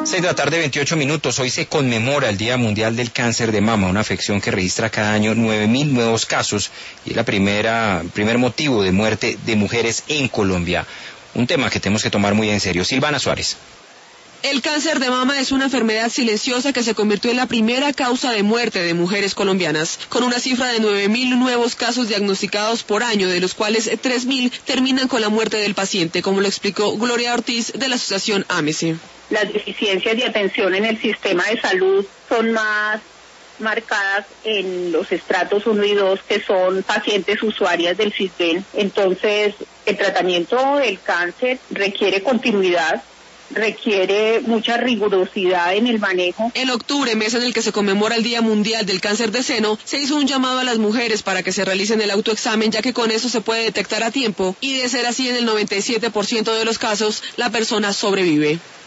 6 de la tarde, 28 minutos. Hoy se conmemora el Día Mundial del Cáncer de Mama, una afección que registra cada año 9.000 nuevos casos y es la primer motivo de muerte de mujeres en Colombia. Un tema que tenemos que tomar muy en serio. Silvana Suárez. El cáncer de mama es una enfermedad silenciosa que se convirtió en la primera causa de muerte de mujeres colombianas, con una cifra de 9.000 nuevos casos diagnosticados por año, de los cuales 3.000 terminan con la muerte del paciente, como lo explicó Gloria Ortiz de la asociación AMESE. Las deficiencias de atención en el sistema de salud son más marcadas en los estratos 1 y 2, que son pacientes usuarias del CISBEN. Entonces, el tratamiento del cáncer requiere continuidad, requiere mucha rigurosidad en el manejo. En octubre, mes en el que se conmemora el Día Mundial del Cáncer de Seno, se hizo un llamado a las mujeres para que se realicen el autoexamen, ya que con eso se puede detectar a tiempo y de ser así en el 97% de los casos, la persona sobrevive.